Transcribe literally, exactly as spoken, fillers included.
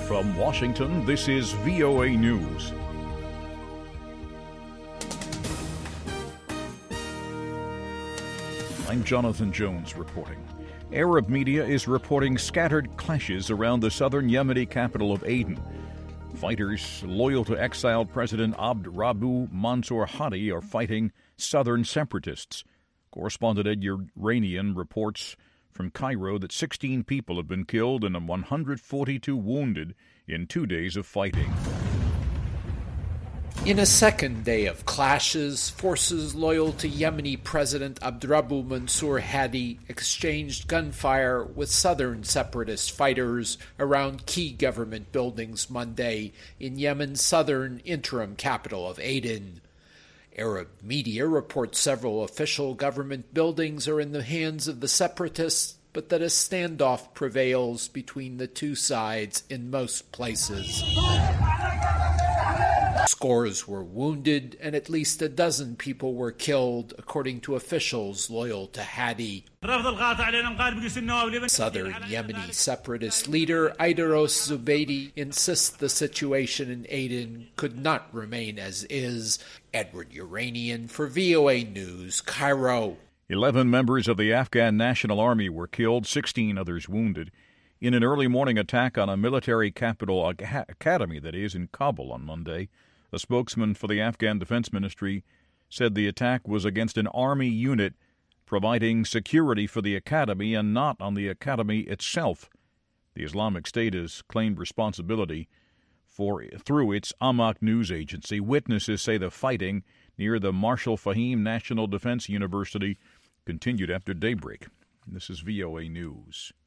From Washington, this is V O A News. I'm Jonathan Jones reporting. Arab media is reporting scattered clashes around the southern Yemeni capital of Aden. Fighters loyal to exiled President Abd Rabbu Mansour Hadi are fighting southern separatists. Correspondent Ed Uranian reports from Cairo that sixteen people have been killed and one hundred forty-two wounded in two days of fighting. In a second day of clashes, forces loyal to Yemeni President Abdrabbu Mansour Hadi exchanged gunfire with southern separatist fighters around key government buildings Monday in Yemen's southern interim capital of Aden. Arab media report several official government buildings are in the hands of the separatists, but that a standoff prevails between the two sides in most places. Scores were wounded and at least a dozen people were killed, according to officials loyal to Hadi. Southern Yemeni separatist leader Aidaros Zubaydi insists the situation in Aden could not remain as is. Edward Uranian for V O A News, Cairo. Eleven members of the Afghan National Army were killed, sixteen others wounded, in an early morning attack on a military capital academy, that is, in Kabul on Monday. A spokesman for the Afghan Defense Ministry said the attack was against an army unit providing security for the academy and not on the academy itself. The Islamic State has claimed responsibility for through its Amaq news agency. Witnesses say the fighting near the Marshal Fahim National Defense University continued after daybreak. This is V O A News.